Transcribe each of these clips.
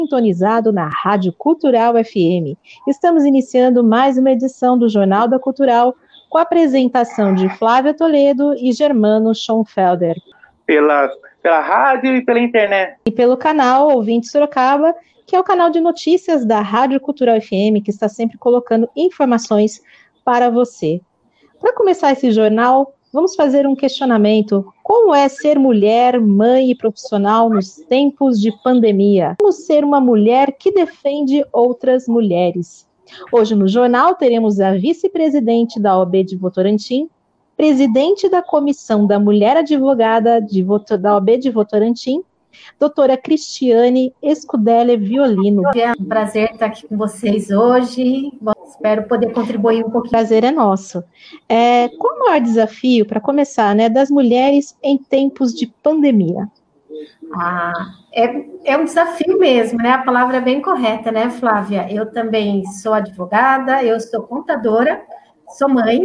Sintonizado na Rádio Cultural FM. Estamos iniciando mais uma edição do Jornal da Cultural, com a apresentação de Flávia Toledo e Germano Schoenfelder. Pela rádio e pela internet. E pelo canal Ouvinte Sorocaba, que é o canal de notícias da Rádio Cultural FM, que está sempre colocando informações para você. Para começar esse jornal, vamos fazer um questionamento. Como é ser mulher, mãe e profissional nos tempos de pandemia? Como ser uma mulher que defende outras mulheres? Hoje no jornal teremos a vice-presidente da OAB de Votorantim, presidente da Comissão da Mulher Advogada da OAB de Votorantim, doutora Cristiane Escudeller Violino. É um prazer estar aqui com vocês hoje. Bom, espero poder contribuir um pouquinho. O prazer é nosso. Qual o maior desafio, para começar, das mulheres em tempos de pandemia? É um desafio mesmo, A palavra é bem correta, Flávia? Eu também sou advogada, eu sou contadora, sou mãe,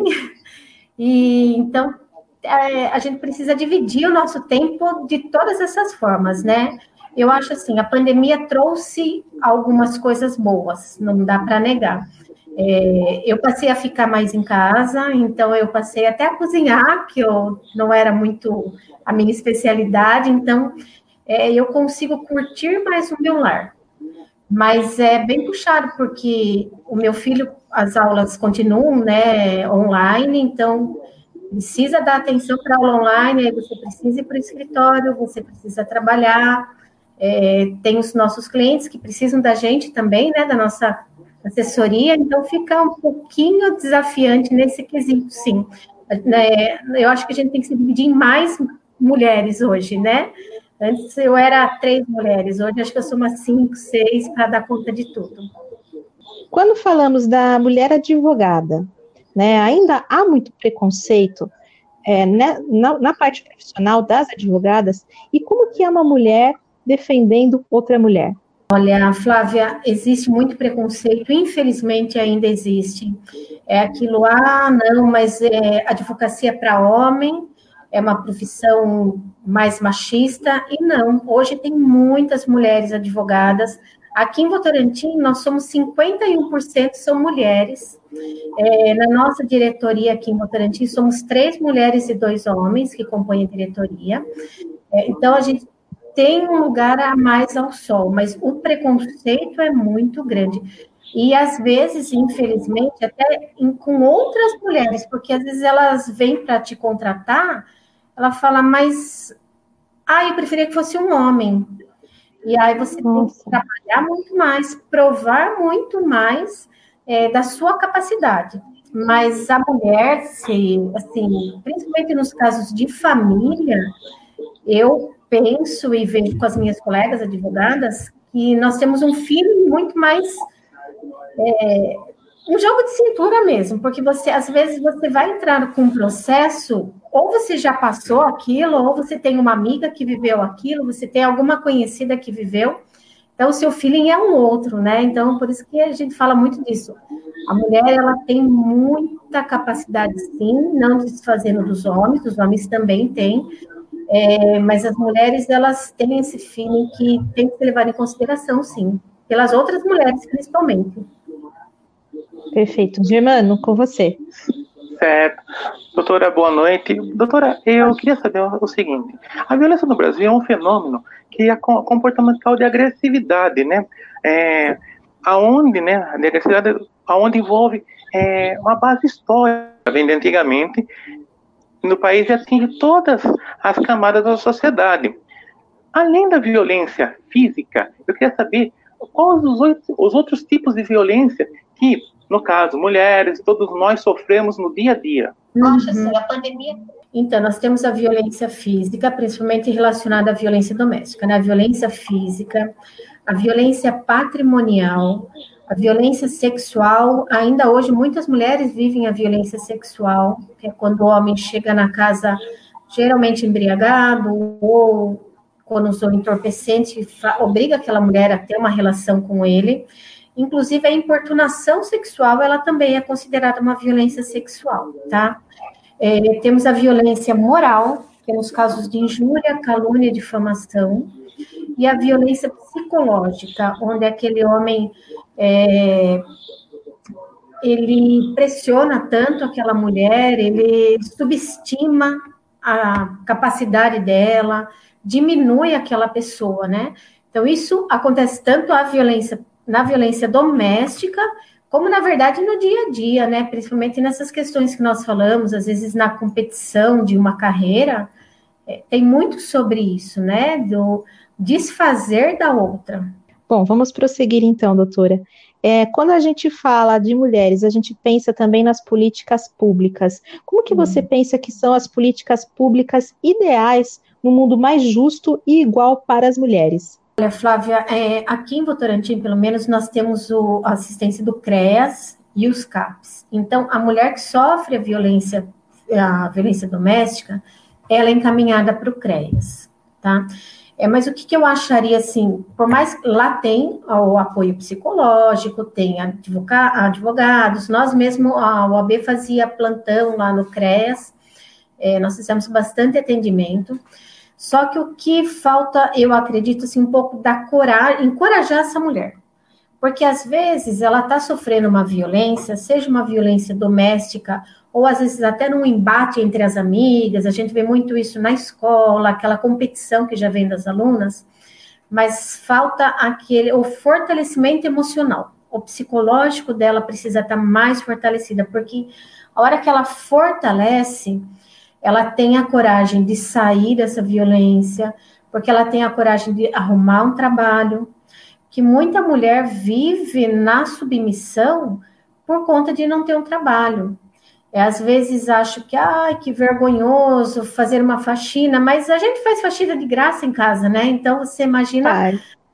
e então a gente precisa dividir o nosso tempo de todas essas formas, Eu acho assim, a pandemia trouxe algumas coisas boas, não dá para negar. Eu passei a ficar mais em casa, então eu passei até a cozinhar, que eu não era muito a minha especialidade, então eu consigo curtir mais o meu lar. Mas é bem puxado, porque o meu filho, as aulas continuam, online, então precisa dar atenção para a aula online, aí você precisa ir para o escritório, você precisa trabalhar, tem os nossos clientes que precisam da gente também, da nossa assessoria, então fica um pouquinho desafiante nesse quesito, sim. Eu acho que a gente tem que se dividir em mais mulheres hoje, Antes eu era 3 mulheres, hoje acho que eu sou umas 5, 6 para dar conta de tudo. Quando falamos da mulher advogada, ainda há muito preconceito na parte profissional das advogadas, e como que é uma mulher defendendo outra mulher? Olha, Flávia, existe muito preconceito, infelizmente ainda existe. É aquilo, não, mas advocacia para homem é uma profissão mais machista, e não, hoje tem muitas mulheres advogadas. Aqui em Votorantim, nós somos 51% são mulheres. Na nossa diretoria aqui em Votorantim, somos 3 mulheres e 2 homens que compõem a diretoria. Então, a gente tem um lugar a mais ao sol, mas o preconceito é muito grande. E, às vezes, infelizmente, até com outras mulheres, porque, às vezes, elas vêm para te contratar, ela fala, mas, eu preferia que fosse um homem. E aí você tem que trabalhar muito mais, provar muito mais da sua capacidade. Mas a mulher, assim, principalmente nos casos de família, eu penso e vejo com as minhas colegas advogadas que nós temos um feeling muito mais um jogo de cintura mesmo, porque às vezes você vai entrar com um processo, ou você já passou aquilo, ou você tem uma amiga que viveu aquilo, você tem alguma conhecida que viveu, então o seu feeling é um outro, Então, por isso que a gente fala muito disso. A mulher, ela tem muita capacidade, sim, não desfazendo dos homens, os homens também têm, mas as mulheres, elas têm esse feeling que tem que ser levado em consideração, sim, pelas outras mulheres, principalmente. Perfeito. Germano, com você. Certo. Doutora, boa noite. Doutora, eu queria saber o seguinte. A violência no Brasil é um fenômeno que é comportamental de agressividade, aonde envolve uma base histórica, vem de antigamente, no país e atinge todas as camadas da sociedade. Além da violência física, eu queria saber quais os outros tipos de violência que, no caso, mulheres, todos nós sofremos no dia a dia. Nossa, a pandemia... Então, nós temos a violência física, principalmente relacionada à violência doméstica, A violência física, a violência patrimonial, a violência sexual. Ainda hoje, muitas mulheres vivem a violência sexual, que é quando o homem chega na casa, geralmente embriagado, ou quando usou entorpecente, obriga aquela mulher a ter uma relação com ele. Inclusive, a importunação sexual, ela também é considerada uma violência sexual, Temos a violência moral, que é nos casos de injúria, calúnia e difamação. e a violência psicológica, onde aquele homem ele pressiona tanto aquela mulher, ele subestima a capacidade dela, diminui aquela pessoa, né? Então, isso acontece tanto na violência doméstica, como, na verdade, no dia a dia, né? Principalmente nessas questões que nós falamos, às vezes na competição de uma carreira, tem muito sobre isso, né? Do desfazer da outra. Bom, vamos prosseguir então, doutora. Quando a gente fala de mulheres, a gente pensa também nas políticas públicas. Como que você pensa que são as políticas públicas ideais no mundo mais justo e igual para as mulheres? Olha, Flávia, aqui em Votorantim, pelo menos, nós temos a assistência do CREAS e os CAPs. Então, a mulher que sofre a violência doméstica, ela é encaminhada para o CREAS, tá? Mas o que eu acharia, assim, por mais que lá tem o apoio psicológico, tem advogados, nós mesmo, a OAB fazia plantão lá no CREAS, nós fizemos bastante atendimento, só que o que falta, eu acredito, assim, um pouco da coragem, encorajar essa mulher, porque às vezes ela está sofrendo uma violência, seja uma violência doméstica, ou às vezes até num embate entre as amigas, a gente vê muito isso na escola, aquela competição que já vem das alunas, mas falta o fortalecimento emocional. O psicológico dela precisa estar mais fortalecida, porque a hora que ela fortalece, ela tem a coragem de sair dessa violência, porque ela tem a coragem de arrumar um trabalho, que muita mulher vive na submissão por conta de não ter um trabalho. Às vezes acho que vergonhoso fazer uma faxina, mas a gente faz faxina de graça em casa, né? Então você imagina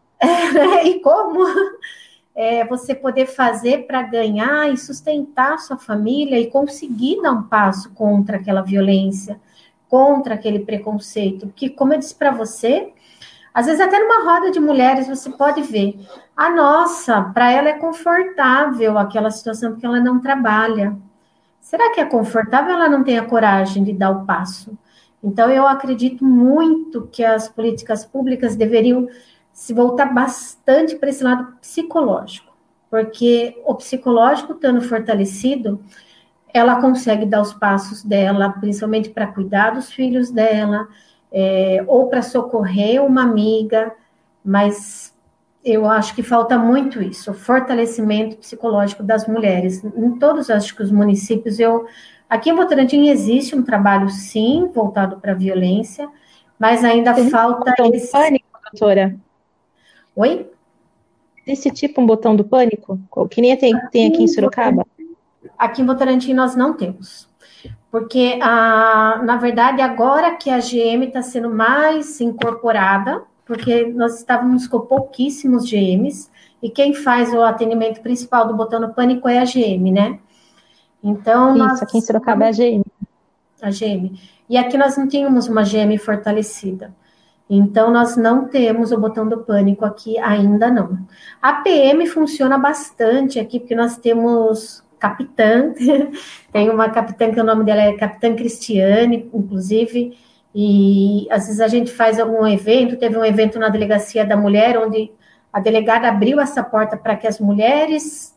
e como você poder fazer para ganhar e sustentar a sua família e conseguir dar um passo contra aquela violência, contra aquele preconceito. Porque, como eu disse para você, às vezes até numa roda de mulheres você pode ver, nossa, para ela é confortável aquela situação porque ela não trabalha. Será que é confortável? Ela não tem a coragem de dar o passo. Então, eu acredito muito que as políticas públicas deveriam se voltar bastante para esse lado psicológico, porque o psicológico estando fortalecido, ela consegue dar os passos dela, principalmente para cuidar dos filhos dela, ou para socorrer uma amiga, mas eu acho que falta muito isso, o fortalecimento psicológico das mulheres. Em todos, acho que os municípios, aqui em Votorantim existe um trabalho, sim, voltado para a violência, mas ainda falta esse... Pânico, doutora? Oi? Desse tipo um botão do pânico? Que nem tem aqui em Sorocaba? Aqui em Votorantim nós não temos. Porque, na verdade, agora que a GM está sendo mais incorporada, porque nós estávamos com pouquíssimos GMs, e quem faz o atendimento principal do botão do pânico é a GM, né? Então, aqui em Sorocaba é a GM. A GM. E aqui nós não tínhamos uma GM fortalecida. Então, nós não temos o botão do pânico aqui, ainda não. A PM funciona bastante aqui, porque nós temos capitã, tem uma capitã que o nome dela é Capitã Cristiane, inclusive, e às vezes a gente faz algum evento, teve um evento na Delegacia da Mulher, onde a delegada abriu essa porta para que as mulheres,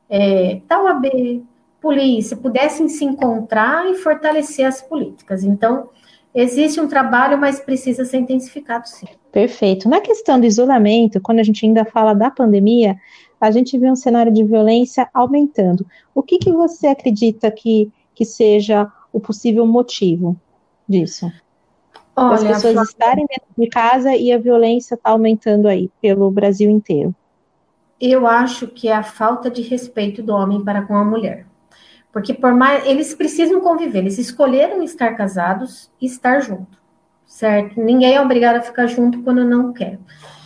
OAB, polícia, pudessem se encontrar e fortalecer as políticas. Então, existe um trabalho, mas precisa ser intensificado, sim. Perfeito. Na questão do isolamento, quando a gente ainda fala da pandemia, a gente vê um cenário de violência aumentando. O que você acredita que seja o possível motivo disso? As pessoas estarem dentro de casa e a violência está aumentando aí pelo Brasil inteiro. Eu acho que é a falta de respeito do homem para com a mulher. Porque por mais eles precisam conviver, eles escolheram estar casados e estar junto, certo? Ninguém é obrigado a ficar junto quando não quer.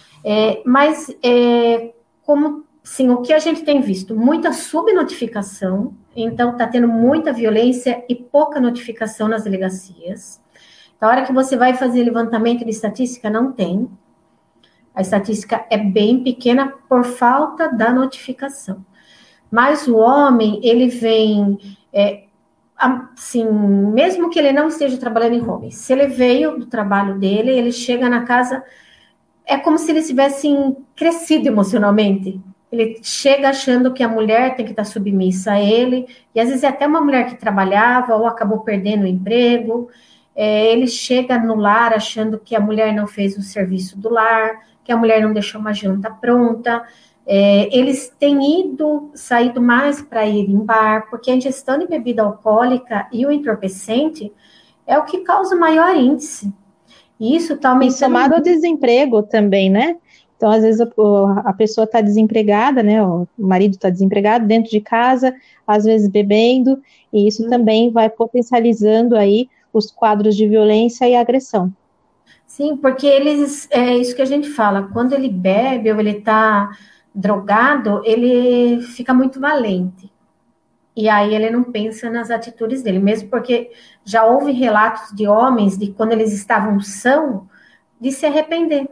Como sim, o que a gente tem visto? Muita subnotificação, então está tendo muita violência e pouca notificação nas delegacias. Na hora que você vai fazer levantamento de estatística, não tem. A estatística é bem pequena por falta da notificação. Mas o homem, ele vem, assim, mesmo que ele não esteja trabalhando em home, se ele veio do trabalho dele, ele chega na casa, é como se eles tivessem crescido emocionalmente. Ele chega achando que a mulher tem que estar submissa a ele, e às vezes é até uma mulher que trabalhava ou acabou perdendo o emprego. Ele chega no lar achando que a mulher não fez o serviço do lar, que a mulher não deixou uma janta pronta. Eles têm saído mais para ir em bar, porque a ingestão de bebida alcoólica e o entorpecente é o que causa o maior índice. E isso está aumentando. E somado ao desemprego também, né? Então, às vezes, a pessoa está desempregada, né? O marido está desempregado dentro de casa, às vezes bebendo, e isso também vai potencializando aí os quadros de violência e agressão. Sim, porque é isso que a gente fala, quando ele bebe ou ele está drogado, ele fica muito valente. E aí ele não pensa nas atitudes dele, mesmo porque já houve relatos de homens de quando eles estavam são, de se arrepender.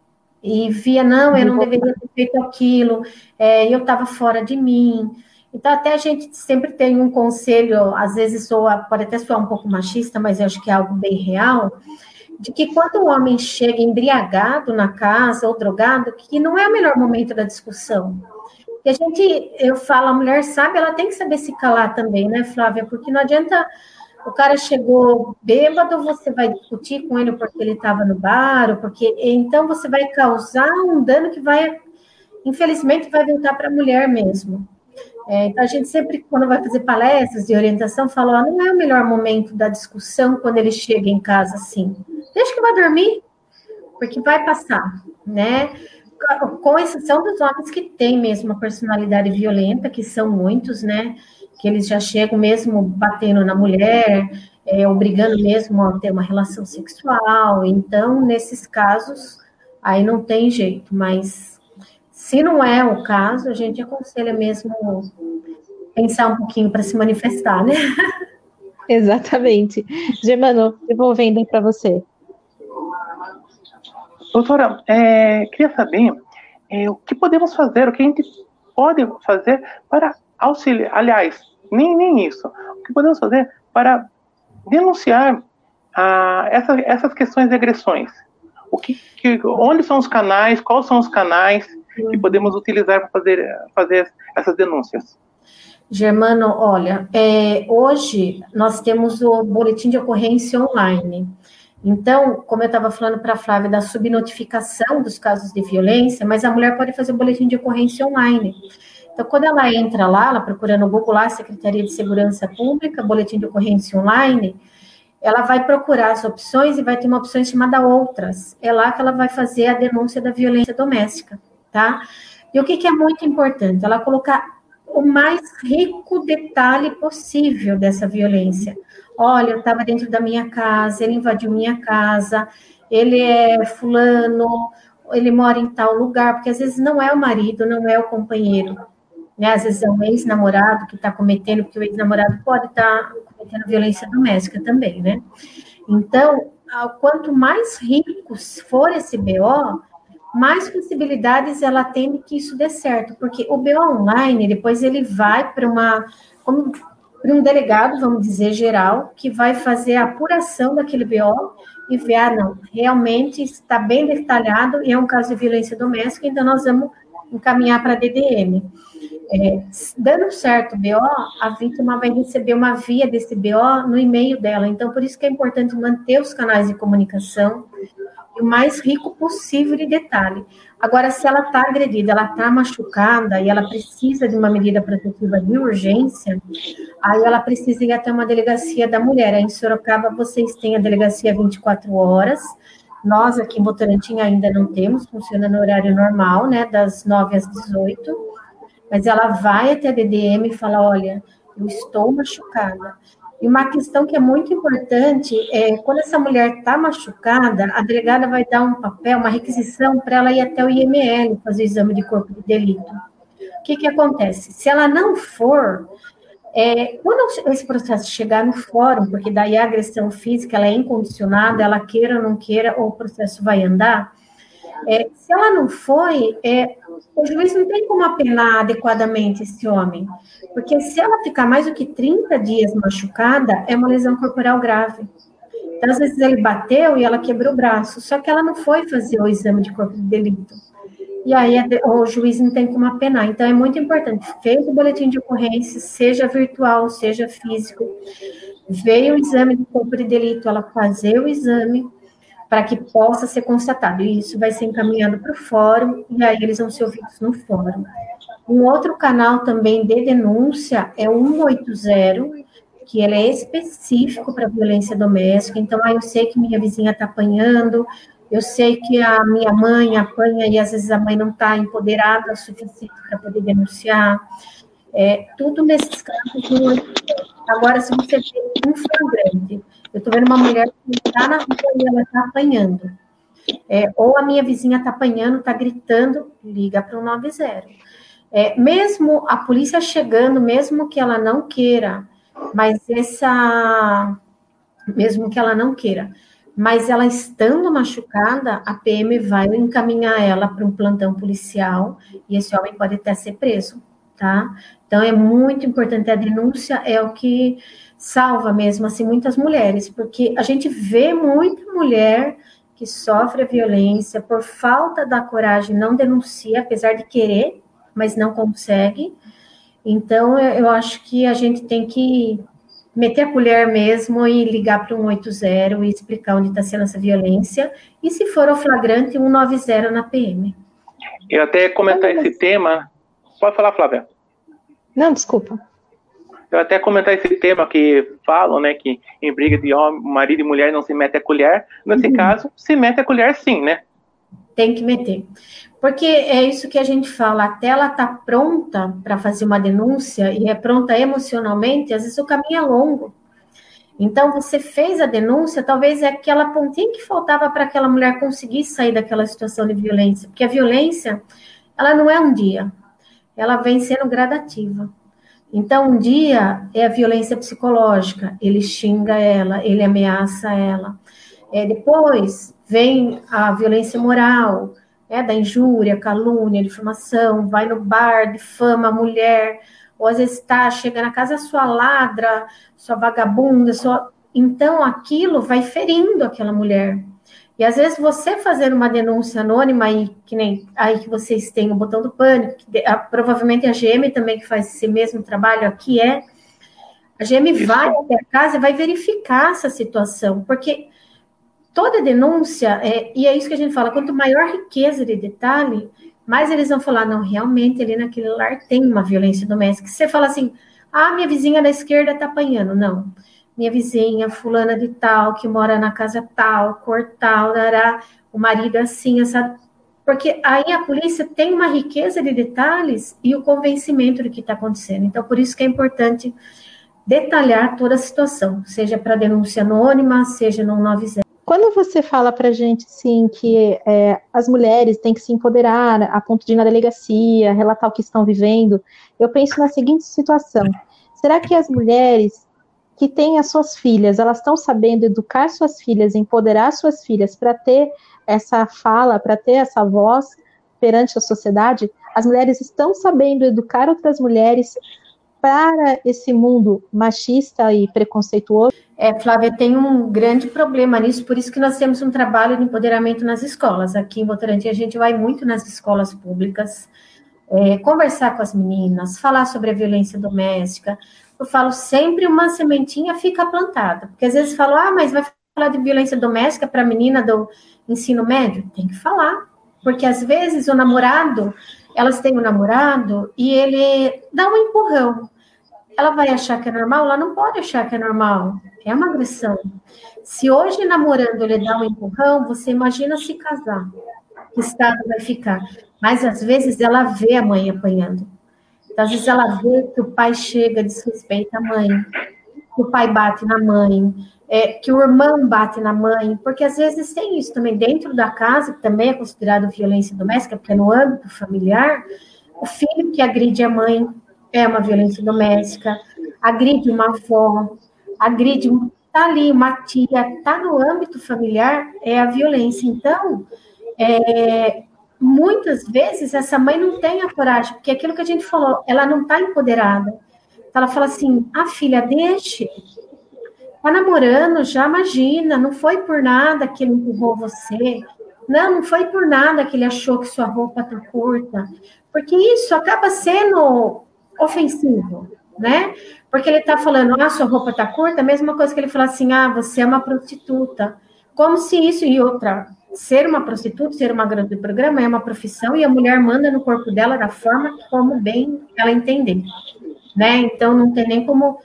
E via, não, eu não deveria ter feito aquilo, eu estava fora de mim. Então, até a gente sempre tem um conselho, às vezes pode até soar um pouco machista, mas eu acho que é algo bem real, de que quando o homem chega embriagado na casa ou drogado, que não é o melhor momento da discussão. E eu falo, a mulher sabe, ela tem que saber se calar também, né, Flávia? Porque não adianta, o cara chegou bêbado, você vai discutir com ele porque ele estava no bar, ou porque então você vai causar um dano que vai, infelizmente, vai voltar para a mulher mesmo. Então, a gente sempre, quando vai fazer palestras de orientação, fala, não é o melhor momento da discussão quando ele chega em casa assim. Deixa que vai dormir, porque vai passar, né? Com exceção dos homens que têm mesmo uma personalidade violenta, que são muitos, né? Que eles já chegam mesmo batendo na mulher, obrigando mesmo a ter uma relação sexual. Então, nesses casos, aí não tem jeito. Mas, se não é o caso, a gente aconselha mesmo pensar um pouquinho para se manifestar, né? Exatamente. Germano, devolvendo para você. Doutora, queria saber o que podemos fazer, o que a gente pode fazer para auxiliar, aliás, nem isso, o que podemos fazer para denunciar essas questões de agressões? Onde são os canais, quais são os canais que podemos utilizar para fazer essas denúncias? Germano, olha, hoje nós temos o boletim de ocorrência online. Então, como eu estava falando para a Flávia da subnotificação dos casos de violência, mas a mulher pode fazer o boletim de ocorrência online. Então, quando ela entra lá, ela procura no Google lá, Secretaria de Segurança Pública, boletim de ocorrência online, ela vai procurar as opções e vai ter uma opção chamada Outras. É lá que ela vai fazer a denúncia da violência doméstica, tá? E o que é muito importante? Ela colocar o mais rico detalhe possível dessa violência. Olha, eu estava dentro da minha casa, ele invadiu minha casa, ele é fulano, ele mora em tal lugar, porque às vezes não é o marido, não é o companheiro, né? Às vezes é um ex-namorado que está cometendo, porque o ex-namorado pode estar cometendo violência doméstica também, né? Então, quanto mais rico for esse BO, mais possibilidades ela tem de que isso dê certo, porque o BO online, depois ele vai para um delegado, vamos dizer, geral, que vai fazer a apuração daquele BO e ver, não, realmente está bem detalhado e é um caso de violência doméstica, então nós vamos encaminhar para a DDM. Dando certo o BO, a vítima vai receber uma via desse BO no e-mail dela, então por isso que é importante manter os canais de comunicação e o mais rico possível de detalhe. Agora, se ela está agredida, ela está machucada e ela precisa de uma medida protetiva de urgência, aí ela precisa ir até uma delegacia da mulher. Aí em Sorocaba, vocês têm a delegacia 24 horas. Nós, aqui em Votorantim, ainda não temos, funciona no horário normal, né, das 9 às 18. Mas ela vai até a DDM e fala, olha, eu estou machucada. E uma questão que é muito importante é, quando essa mulher está machucada, a delegada vai dar um papel, uma requisição para ela ir até o IML fazer o exame de corpo de delito. O que acontece? Se ela não for, quando esse processo chegar no fórum, porque daí a agressão física ela é incondicionada, ela queira ou não queira, ou o processo vai andar, se ela não foi, o juiz não tem como apelar adequadamente esse homem, porque se ela ficar mais do que 30 dias machucada, é uma lesão corporal grave. Então, às vezes ele bateu e ela quebrou o braço, só que ela não foi fazer o exame de corpo de delito. E aí o juiz não tem como apenar. Então, é muito importante. Fez o boletim de ocorrência, seja virtual, seja físico. Veio o exame de corpo de delito, ela fazer o exame para que possa ser constatado. E isso vai ser encaminhado para o fórum, e aí eles vão ser ouvidos no fórum. Um outro canal também de denúncia é o 180, que ele é específico para violência doméstica. Então, eu sei que minha vizinha está apanhando, eu sei que a minha mãe apanha e às vezes a mãe não está empoderada o suficiente para poder denunciar. Tudo nesses casos. Agora, se você tem um flagrante, eu estou vendo uma mulher que está na rua e ela está apanhando, ou a minha vizinha está apanhando, está gritando, liga para o 90. Mesmo a polícia chegando, mesmo que ela não queira, mesmo que ela não queira, mas ela estando machucada, a PM vai encaminhar ela para um plantão policial e esse homem pode até ser preso, tá? Então, é muito importante, a denúncia é o que salva mesmo, assim, muitas mulheres, porque a gente vê muita mulher que sofre a violência por falta da coragem, não denuncia, apesar de querer, mas não consegue. Então, eu acho que a gente tem que meter a colher mesmo e ligar para o 180 e explicar onde está sendo essa violência. E se for o flagrante, 190 na PM. Eu até comentar esse tema... Pode falar, Flávia. Não, desculpa. Eu até comentar esse tema que falam, né, que em briga de homem, marido e mulher não se mete a colher. Nesse caso, se mete a colher sim, né? Tem que meter. Porque é isso que a gente fala, até ela tá pronta para fazer uma denúncia, e é pronta emocionalmente, às vezes o caminho é longo. Então, você fez a denúncia, talvez é aquela pontinha que faltava para aquela mulher conseguir sair daquela situação de violência. Porque a violência, ela não é um dia, ela vem sendo gradativa. Então, um dia é a violência psicológica, ele xinga ela, ele ameaça ela. Depois vem a violência moral, da injúria, calúnia, difamação, vai no bar, difama a mulher, ou às vezes chega na casa, sua ladra, sua vagabunda, então aquilo vai ferindo aquela mulher. E às vezes você fazer uma denúncia anônima, aí, que nem aí que vocês têm o botão do pânico, provavelmente a GM também que faz esse mesmo trabalho aqui a GM vai até a casa e vai verificar essa situação, porque toda denúncia, e é isso que a gente fala, quanto maior riqueza de detalhe, mais eles vão falar, não, realmente ali naquele lar tem uma violência doméstica. Você fala assim, minha vizinha da esquerda está apanhando. Não, minha vizinha, fulana de tal, que mora na casa tal, cor tal, o marido assim, essa... Porque aí a polícia tem uma riqueza de detalhes e o convencimento do que está acontecendo. Então, por isso que é importante detalhar toda a situação, seja para denúncia anônima, seja no 90. Quando você fala para a gente, sim, que as mulheres têm que se empoderar a ponto de ir na delegacia, relatar o que estão vivendo, eu penso na seguinte situação. Será que as mulheres que têm as suas filhas, elas estão sabendo educar suas filhas, empoderar suas filhas para ter essa fala, para ter essa voz perante a sociedade? As mulheres estão sabendo educar outras mulheres para esse mundo machista e preconceituoso? Flávia, tem um grande problema nisso, por isso que nós temos um trabalho de empoderamento nas escolas. Aqui em Votorantim, a gente vai muito nas escolas públicas, conversar com as meninas, falar sobre a violência doméstica. Eu falo sempre uma sementinha fica plantada, porque às vezes falam, mas vai falar de violência doméstica para a menina do ensino médio? Tem que falar, porque às vezes o namorado, elas têm um namorado e ele dá um empurrão. Ela vai achar que é normal? Ela não pode achar que é normal. É uma agressão. Se hoje, namorando, ele dá um empurrão, você imagina se casar. Que estado vai ficar? Mas, às vezes, ela vê a mãe apanhando. Então, às vezes, ela vê que o pai chega, desrespeita a mãe, que o pai bate na mãe, que o irmão bate na mãe, porque, às vezes, tem isso também dentro da casa, que também é considerado violência doméstica, porque é no âmbito familiar, o filho que agride a mãe é uma violência doméstica, agride uma avó, agride, tá ali, uma tia, tá no âmbito familiar, é a violência. Então, muitas vezes, essa mãe não tem a coragem, porque aquilo que a gente falou, ela não está empoderada. Então, ela fala assim, filha, deixe. Tá namorando, já imagina, não foi por nada que ele empurrou você, não foi por nada que ele achou que sua roupa tá curta, porque isso acaba sendo ofensivo, né? Porque ele tá falando, sua roupa tá curta, a mesma coisa que ele fala assim, você é uma prostituta. Como se isso e outra, ser uma prostituta, ser uma garota de programa é uma profissão e a mulher manda no corpo dela da forma como bem ela entender, né? Então não tem nem como...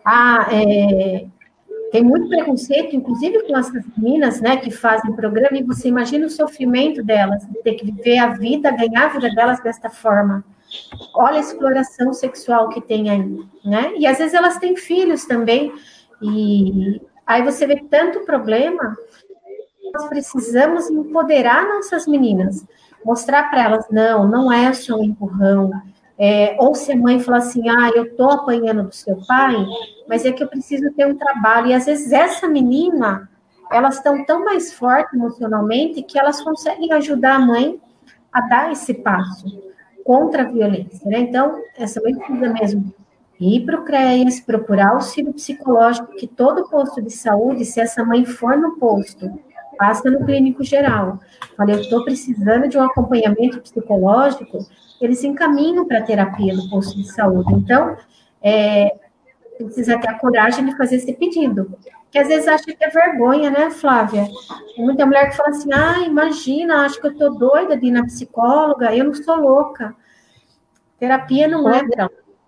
tem muito preconceito, inclusive com essas meninas, né, que fazem programa, e você imagina o sofrimento delas, de ter que viver a vida, ganhar a vida delas desta forma. Olha a exploração sexual que tem aí, né? E às vezes elas têm filhos também, e aí você vê tanto problema. Nós precisamos empoderar nossas meninas, mostrar para elas, não é só um empurrão, ou se a mãe fala assim, eu tô apanhando do seu pai, mas é que eu preciso ter um trabalho, e às vezes essa menina, elas estão tão mais fortes emocionalmente, que elas conseguem ajudar a mãe a dar esse passo contra a violência, né? Então, essa mãe precisa mesmo ir para o CREAS, procurar auxílio psicológico, que todo posto de saúde, se essa mãe for no posto, passa no clínico geral, fala, eu estou precisando de um acompanhamento psicológico, eles encaminham para a terapia do posto de saúde. Então, precisa ter a coragem de fazer esse pedido, que às vezes acha que é vergonha, né, Flávia? Tem muita mulher que fala assim, imagina, acho que eu estou doida de ir na psicóloga, eu não sou louca. Terapia não é para...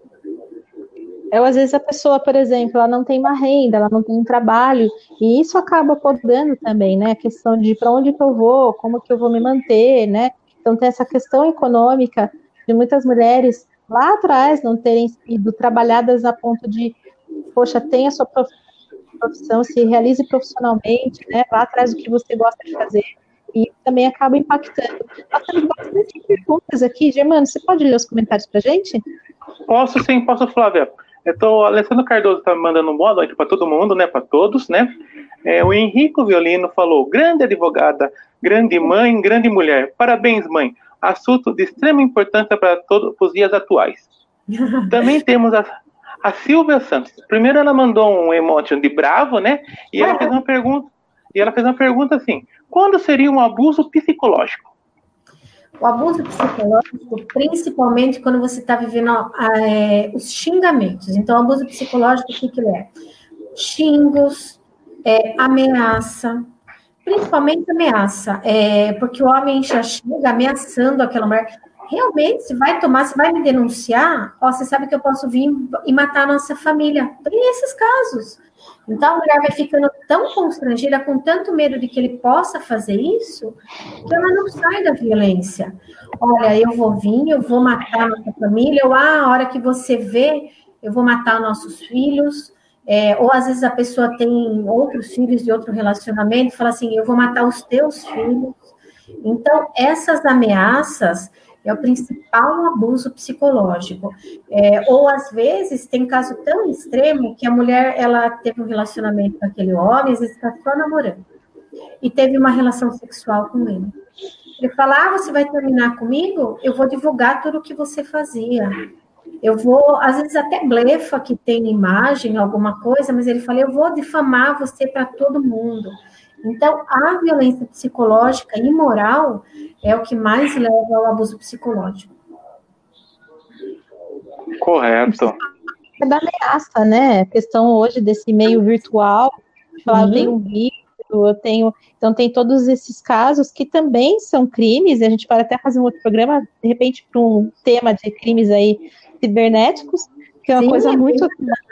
Às vezes a pessoa, por exemplo, ela não tem uma renda, ela não tem um trabalho, e isso acaba podando também, né, a questão de para onde que eu vou, como que eu vou me manter, né, então tem essa questão econômica de muitas mulheres lá atrás não terem sido trabalhadas a ponto de, poxa, tenha sua profissão, se realize profissionalmente, né, vá atrás do que você gosta de fazer, e também acaba impactando. Nós temos bastante perguntas aqui, Germano, você pode ler os comentários pra gente? Posso sim, Flávia. Alessandro Cardoso está me mandando um boa noite para todo mundo, né? Para todos, né? O Henrico Violino falou: grande advogada, grande mãe, grande mulher. Parabéns, mãe. Assunto de extrema importância para todos os dias atuais. Também temos a Silvia Santos. Primeiro ela mandou um emoji de bravo, né? E ela fez uma pergunta assim: quando seria um abuso psicológico? O abuso psicológico, principalmente quando você está vivendo os xingamentos. Então, o abuso psicológico, o que ele é? Xingos, ameaça, principalmente ameaça, porque o homem já chega ameaçando aquela mulher. Realmente, se vai me denunciar, você sabe que eu posso vir e matar a nossa família. Tem esses casos. Então, a mulher vai ficando tão constrangida, com tanto medo de que ele possa fazer isso, que ela não sai da violência. Olha, eu vou matar a nossa família, ou a hora que você vê, eu vou matar nossos filhos, ou às vezes a pessoa tem outros filhos de outro relacionamento, fala assim, eu vou matar os teus filhos. Então, essas ameaças é o principal abuso psicológico. Ou, às vezes, tem caso tão extremo que a mulher, ela teve um relacionamento com aquele homem, às vezes está só namorando, e teve uma relação sexual com ele. Ele fala, você vai terminar comigo? Eu vou divulgar tudo o que você fazia. Eu vou, às vezes, até blefa que tem imagem, alguma coisa, mas ele fala, eu vou difamar você para todo mundo. Então, a violência psicológica e moral é o que mais leva ao abuso psicológico. Correto. É da ameaça, né? A questão hoje desse meio virtual, falar, eu tenho um vídeo, então tem todos esses casos que também são crimes, e a gente pode até fazer um outro programa, de repente, para um tema de crimes aí cibernéticos, que é uma coisa muito...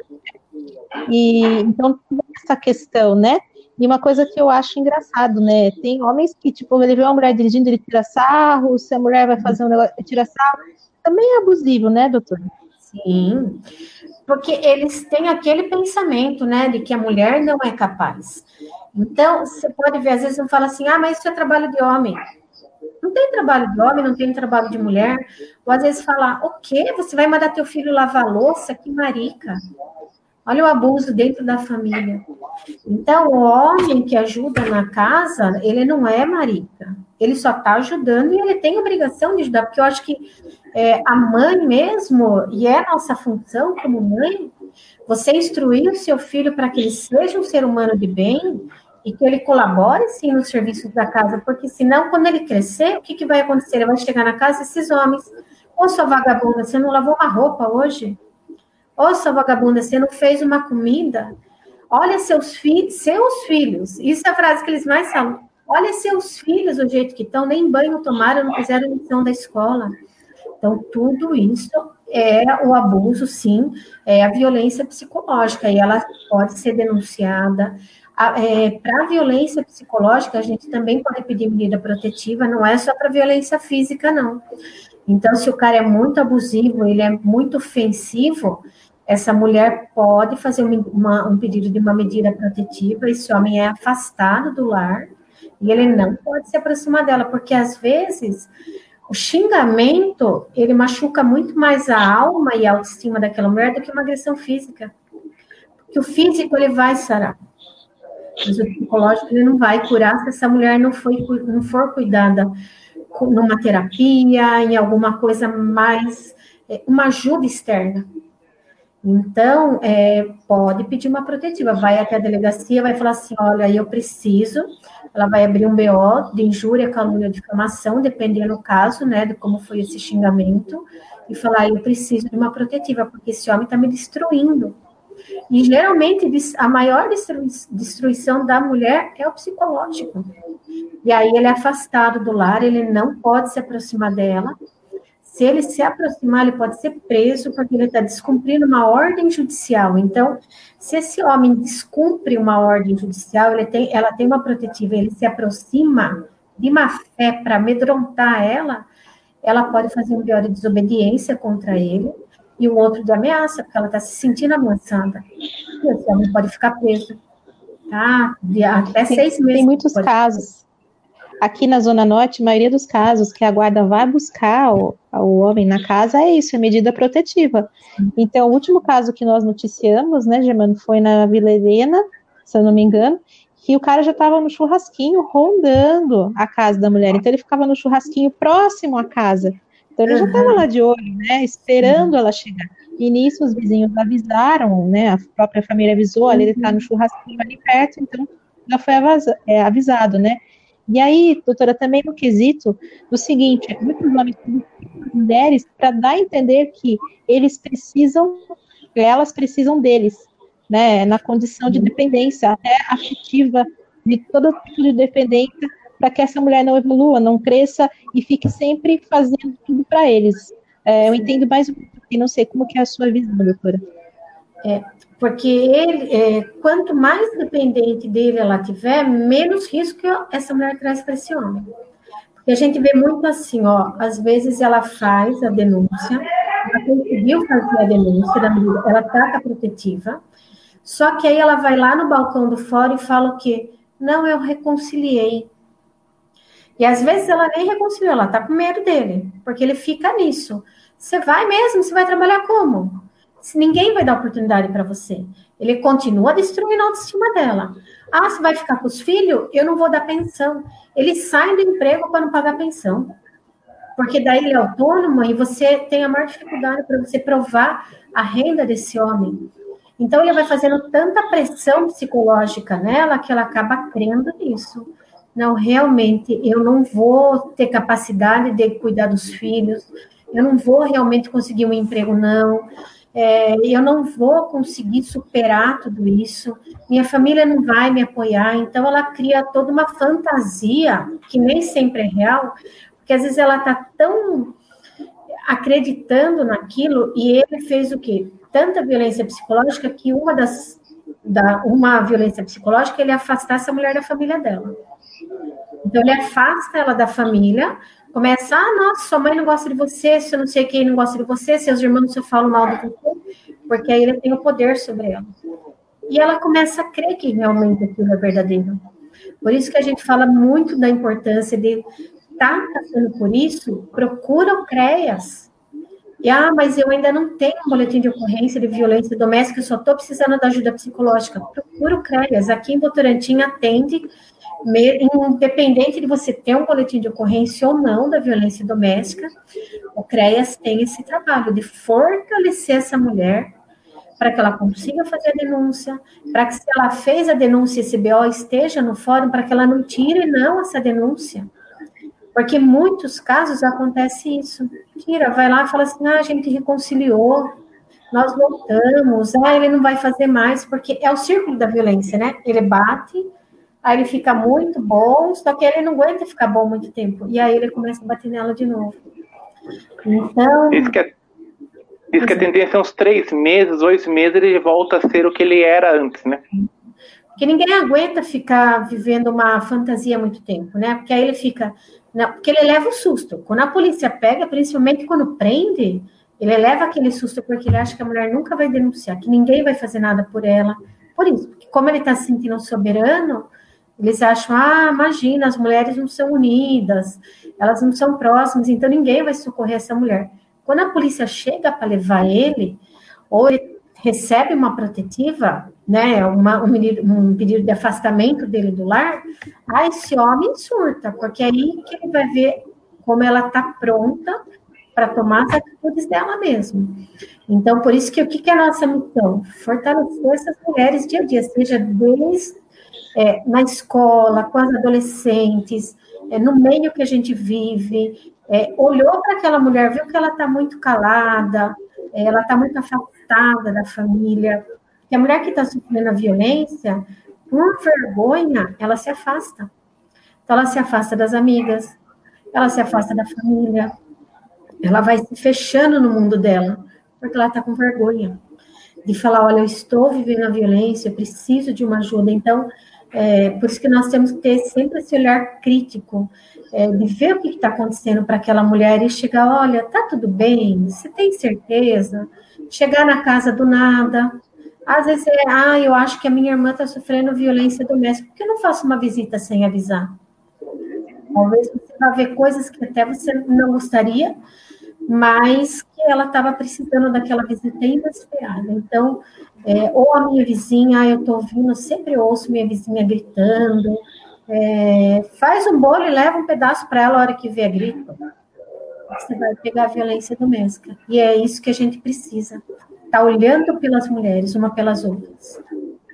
E então, essa questão, né? E uma coisa que eu acho engraçado, né? Tem homens que, tipo, ele vê uma mulher dirigindo, ele tira sarro, se a mulher vai fazer um negócio, ele tira sarro. Também é abusivo, né, doutor? Sim, porque eles têm aquele pensamento, né, de que a mulher não é capaz. Então, você pode ver, às vezes, não fala assim, mas isso é trabalho de homem. Não tem trabalho de homem, não tem trabalho de mulher. Ou, às vezes, falar, o quê? Você vai mandar teu filho lavar louça? Que marica. Olha o abuso dentro da família. Então, o homem que ajuda na casa, ele não é marica. Ele só está ajudando e ele tem obrigação de ajudar, porque eu acho que a mãe mesmo, e é a nossa função como mãe, Você instruir o seu filho para que ele seja um ser humano de bem e que ele colabore, sim, nos serviços da casa, porque senão, quando ele crescer, o que vai acontecer? Ele vai chegar na casa, esses homens, ô, sua vagabunda, você não lavou uma roupa hoje? Ô, sua vagabunda, você não fez uma comida? Olha seus filhos, isso é a frase que eles mais falam, olha seus filhos do jeito que estão, nem banho tomaram, não fizeram lição da escola. Então, tudo isso é o abuso, sim, é a violência psicológica, e ela pode ser denunciada. Para a violência psicológica, a gente também pode pedir medida protetiva, não é só para violência física, não. Então, se o cara é muito abusivo, ele é muito ofensivo, essa mulher pode fazer um pedido de uma medida protetiva, esse homem é afastado do lar, e ele não pode se aproximar dela, porque às vezes o xingamento, ele machuca muito mais a alma e a autoestima daquela mulher do que uma agressão física. Porque o físico, ele vai sarar. Mas o psicológico, ele não vai curar se essa mulher não for cuidada numa terapia, em alguma coisa mais, uma ajuda externa. Então, pode pedir uma protetiva, vai até a delegacia, vai falar assim, olha, eu preciso, ela vai abrir um BO de injúria, calúnia, difamação, dependendo do caso, né, de como foi esse xingamento, e falar, eu preciso de uma protetiva, porque esse homem está me destruindo. E, geralmente, a maior destruição da mulher é o psicológico. E aí, ele é afastado do lar, ele não pode se aproximar dela. Se ele se aproximar, ele pode ser preso, porque ele está descumprindo uma ordem judicial. Então, se esse homem descumpre uma ordem judicial, ela tem uma protetiva, ele se aproxima de má fé para amedrontar ela pode fazer um BO de desobediência contra ele, e um outro de ameaça, porque ela está se sentindo ameaçada. E esse homem pode ficar preso, tá? Até 6 meses. Tem muitos casos. Aqui na Zona Norte, a maioria dos casos que a guarda vai buscar o homem na casa é isso, é medida protetiva. Então, o último caso que nós noticiamos, né, Germano, foi na Vila Helena, se eu não me engano, que o cara já estava no churrasquinho rondando a casa da mulher. Então, ele ficava no churrasquinho próximo à casa. Então, ele já estava lá de olho, né, esperando ela chegar. E nisso, os vizinhos avisaram, né, a própria família avisou, olha, ele está no churrasquinho ali perto, então já foi avisado, né. E aí, doutora, também no quesito do seguinte, muitos homens e mulheres, para dar a entender que elas precisam deles, né, na condição de dependência, até afetiva, de todo tipo de dependência, para que essa mulher não evolua, não cresça e fique sempre fazendo tudo para eles. Eu entendo mais um pouco, e não sei como que é a sua visão, doutora. Porque ele, quanto mais dependente dele ela tiver, menos risco essa mulher traz para esse homem. Porque a gente vê muito assim, ó, às vezes ela faz a denúncia, ela conseguiu fazer a denúncia, ela tá com a protetiva, só que aí ela vai lá no balcão do fora e fala o quê? Não, eu reconciliei. E às vezes ela nem reconciliou, ela tá com medo dele, porque ele fica nisso. Você vai mesmo? Você vai trabalhar como? Se ninguém vai dar oportunidade para você. Ele continua destruindo a autoestima dela. Ah, você vai ficar com os filhos? Eu não vou dar pensão. Ele sai do emprego para não pagar pensão. Porque daí ele é autônomo e você tem a maior dificuldade para você provar a renda desse homem. Então, ele vai fazendo tanta pressão psicológica nela que ela acaba crendo nisso. Não, realmente, eu não vou ter capacidade de cuidar dos filhos, eu não vou realmente conseguir um emprego, não. Eu não vou conseguir superar tudo isso, minha família não vai me apoiar, então ela cria toda uma fantasia, que nem sempre é real, porque às vezes ela está tão acreditando naquilo, e ele fez o quê? Tanta violência psicológica, que uma violência psicológica, ele afastar essa mulher da família dela. Então ele afasta ela da família, começa, nossa, sua mãe não gosta de você, se eu não sei quem não gosta de você, seus irmãos só falam mal de você, porque aí ele tem o poder sobre ela. E ela começa a crer que realmente aquilo é verdadeiro. Por isso que a gente fala muito da importância de estar passando por isso, procura o CREAS. Mas eu ainda não tenho um boletim de ocorrência de violência doméstica, eu só estou precisando da ajuda psicológica. Procura o CREAS. Aqui em Votorantim atende, independente de você ter um boletim de ocorrência ou não da violência doméstica, o CREAS tem esse trabalho de fortalecer essa mulher para que ela consiga fazer a denúncia, para que se ela fez a denúncia, esse BO esteja no fórum, para que ela não tire não essa denúncia. Porque em muitos casos acontece isso. Tira, vai lá e fala assim, a gente reconciliou, nós voltamos, ele não vai fazer mais, porque é o círculo da violência, né? Ele bate, aí ele fica muito bom, só que ele não aguenta ficar bom muito tempo, e aí ele começa a bater nela de novo. Então... Diz que a tendência é uns 3 meses, 8 meses, ele volta a ser o que ele era antes, né? Porque ninguém aguenta ficar vivendo uma fantasia muito tempo, né? Porque aí ele fica... Não, porque ele leva o susto. Quando a polícia pega, principalmente quando prende, ele leva aquele susto porque ele acha que a mulher nunca vai denunciar, que ninguém vai fazer nada por ela. Por isso, porque como ele está se sentindo soberano, eles acham, imagina, as mulheres não são unidas, elas não são próximas, então ninguém vai socorrer essa mulher. Quando a polícia chega para levar ele, ou ele recebe uma protetiva, né, um pedido de afastamento dele do lar, esse homem surta, porque aí que ele vai ver como ela está pronta para tomar as atitudes dela mesmo. Então, por isso que o que é a nossa missão? Fortalecer essas mulheres dia a dia, seja desde na escola, com as adolescentes, no meio que a gente vive, olhou para aquela mulher, viu que ela está muito calada, ela está muito afastada da família, que a mulher que está sofrendo a violência, por vergonha, ela se afasta. Então, ela se afasta das amigas, ela se afasta da família, ela vai se fechando no mundo dela, porque ela está com vergonha de falar, olha, eu estou vivendo a violência, eu preciso de uma ajuda. Então, por isso que nós temos que ter sempre esse olhar crítico, de ver o que está acontecendo para aquela mulher e chegar, olha, tá tudo bem, você tem certeza? Chegar na casa do nada. Às vezes eu acho que a minha irmã está sofrendo violência doméstica, por que eu não faço uma visita sem avisar? Talvez você vá ver coisas que até você não gostaria, mas que ela estava precisando daquela visita inesperada. Então, ou a minha vizinha, eu estou ouvindo, sempre ouço minha vizinha gritando, faz um bolo e leva um pedaço para ela a hora que vê a grito. Você vai pegar a violência doméstica. E é isso que a gente precisa. Tá olhando pelas mulheres, uma pelas outras.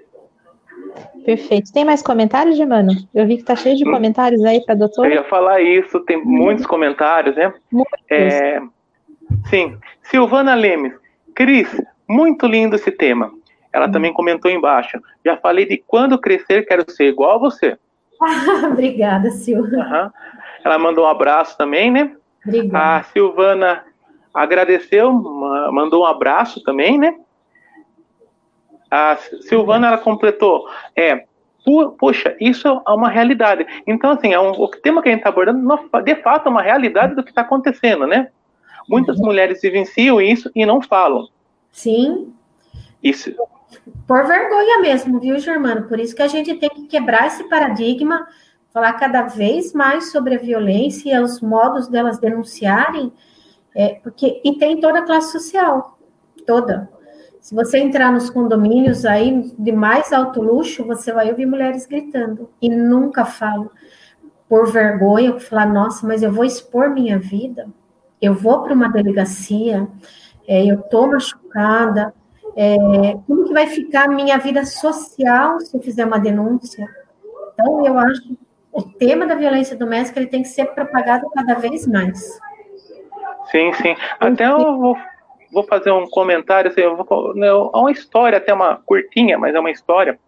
Perfeito. Tem mais comentários, Germano? Eu vi que tá cheio de comentários aí para a doutora. Eu ia falar isso, tem muitos comentários, né? Muitos. Sim. Silvana Lemes. Cris, muito lindo esse tema. Ela também comentou embaixo. Já falei de quando crescer quero ser igual a você. Obrigada, Silvana. Ela mandou um abraço também, né? Obrigada. A Silvana agradeceu, mandou um abraço também, né? A Silvana, ela completou, poxa, isso é uma realidade. Então, assim, o tema que a gente está abordando, de fato, é uma realidade do que está acontecendo, né? Muitas mulheres vivenciam isso e não falam. Sim. Isso. Por vergonha mesmo, viu, Germano? Por isso que a gente tem que quebrar esse paradigma, falar cada vez mais sobre a violência e os modos delas denunciarem, e tem toda a classe social, toda. Se você entrar nos condomínios aí de mais alto luxo, você vai ouvir mulheres gritando, e nunca falam por vergonha, falar, nossa, mas eu vou expor minha vida, eu vou para uma delegacia, eu estou machucada, como que vai ficar a minha vida social se eu fizer uma denúncia? Então, eu acho que o tema da violência doméstica ele tem que ser propagado cada vez mais. Sim, sim. Até eu vou fazer um comentário, assim, é uma história, até uma curtinha, mas é uma história.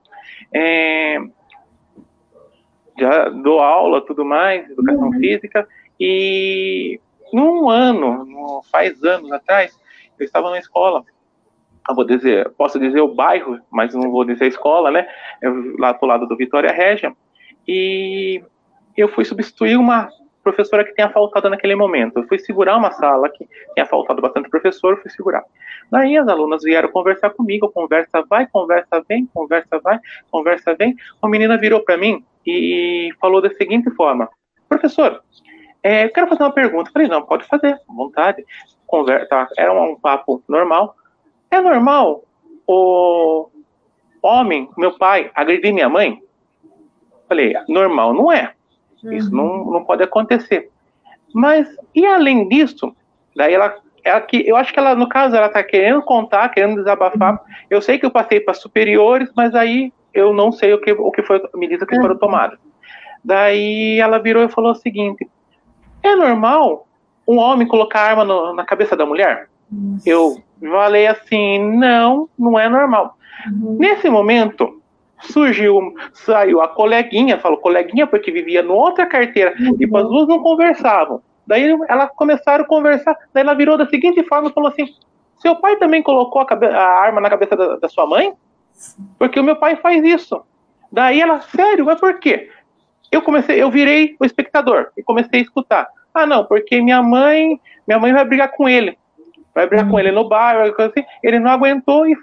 Já dou aula, tudo mais, educação física, e faz anos atrás, eu estava na escola. Posso dizer o bairro, mas não vou dizer a escola, né? Lá pro lado do Vitória Régia, e eu fui substituir uma professora que tinha faltado naquele momento. Eu fui segurar uma sala que tinha faltado bastante professor, eu fui segurar. Daí as alunas vieram conversar comigo, conversa vai, conversa vem, conversa vai, conversa vem. Uma menina virou para mim e falou da seguinte forma: professor, eu quero fazer uma pergunta. Eu falei, não, pode fazer, à vontade. Conversa, era um papo normal. É normal o homem, meu pai, agredir minha mãe? Falei, normal não é. Isso não pode acontecer. Mas, e além disso, daí ela eu acho que ela, no caso, ela tá querendo contar, querendo desabafar. Eu sei que eu passei para superiores, mas aí eu não sei o que foi a medida que foram tomadas. Daí ela virou e falou o seguinte: é normal um homem colocar arma na cabeça da mulher? Eu falei assim: não é normal. Nesse momento, saiu a coleguinha, falou coleguinha porque vivia em outra carteira, e as duas não conversavam. Daí elas começaram a conversar, daí ela virou da seguinte forma e falou assim: seu pai também colocou a arma na cabeça da sua mãe? Porque o meu pai faz isso. Daí ela, sério, mas por quê? Eu virei o espectador e comecei a escutar. Ah, não, porque minha mãe vai brigar com ele. Vai brigar com ele no bar, coisa assim. Ele não aguentou e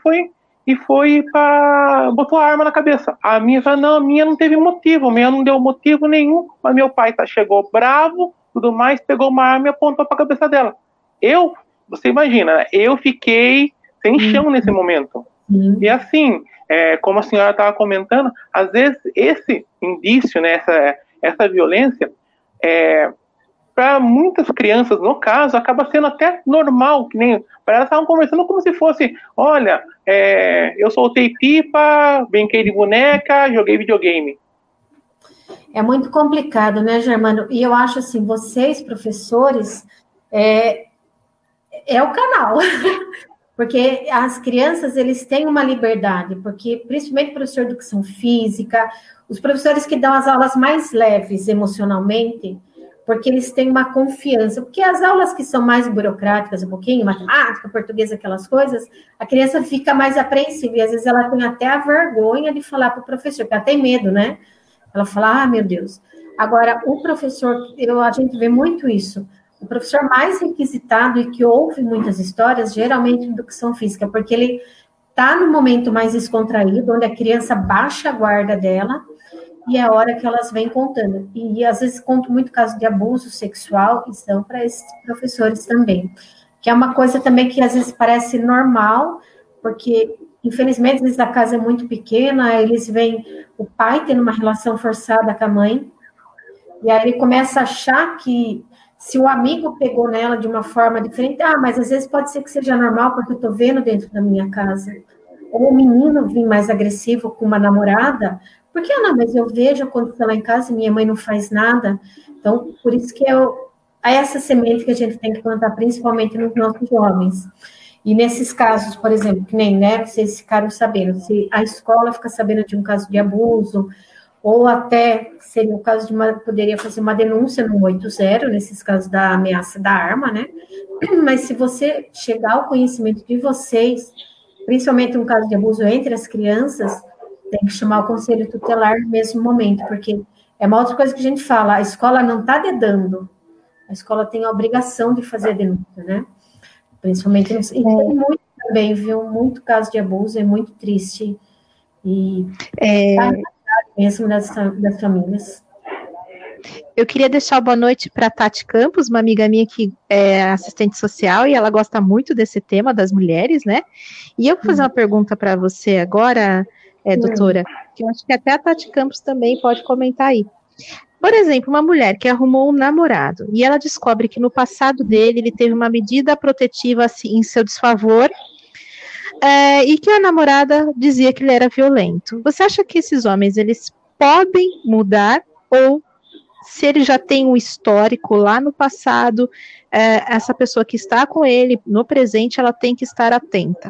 botou a arma na cabeça. A minha falou: não, a minha não teve motivo, a minha não deu motivo nenhum, mas meu pai chegou bravo, tudo mais, pegou uma arma e apontou para a cabeça dela. Você imagina, né? Eu fiquei sem chão nesse momento. E assim, como a senhora estava comentando, às vezes esse indício, né, essa violência, para muitas crianças, no caso, acaba sendo até normal, que nem para elas estavam conversando como se fosse: olha, eu soltei pipa, brinquei de boneca, joguei videogame. É muito complicado, né, Germano? E eu acho assim, vocês, professores, é o canal. Porque as crianças, eles têm uma liberdade, porque principalmente o professor de educação física, os professores que dão as aulas mais leves emocionalmente, porque eles têm uma confiança. Porque as aulas que são mais burocráticas, um pouquinho, matemática, português, aquelas coisas, a criança fica mais apreensiva, e às vezes ela tem até a vergonha de falar para o professor, porque ela tem medo, né? Ela fala: ah, meu Deus. Agora, o professor, a gente vê muito isso. O professor mais requisitado e que ouve muitas histórias, geralmente em educação física, porque ele está no momento mais descontraído, onde a criança baixa a guarda dela, e é a hora que elas vêm contando. E às vezes conto muito caso de abuso sexual, e são para esses professores também. Que é uma coisa também que às vezes parece normal, porque infelizmente às vezes a casa é muito pequena, eles veem o pai tendo uma relação forçada com a mãe, e aí ele começa a achar que se o amigo pegou nela de uma forma diferente, mas às vezes pode ser que seja normal, porque eu estou vendo dentro da minha casa. Ou o menino vir mais agressivo com uma namorada, porque, não, mas eu vejo acontecer lá em casa e minha mãe não faz nada. Então, por isso que é essa semente que a gente tem que plantar, principalmente nos nossos jovens. E nesses casos, por exemplo, que nem, né, vocês ficaram sabendo, se a escola fica sabendo de um caso de abuso, ou até seria o caso poderia fazer uma denúncia no 180, nesses casos da ameaça da arma, né? Mas se você chegar ao conhecimento de vocês, principalmente um caso de abuso entre as crianças, tem que chamar o conselho tutelar no mesmo momento, porque é uma outra coisa que a gente fala: a escola não está dedando, a escola tem a obrigação de fazer a denúncia, né? Principalmente, e tem muito também, viu? Muito caso de abuso, é muito triste, e mesmo das famílias. Eu queria deixar boa noite para Tati Campos, uma amiga minha que é assistente social, e ela gosta muito desse tema das mulheres, né? E eu vou fazer uma pergunta para você agora, doutora, que eu acho que até a Tati Campos também pode comentar aí. Por exemplo, uma mulher que arrumou um namorado e ela descobre que no passado dele ele teve uma medida protetiva assim, em seu desfavor, e que a namorada dizia que ele era violento. Você acha que esses homens, eles podem mudar, ou se ele já tem um histórico lá no passado, essa pessoa que está com ele no presente, ela tem que estar atenta?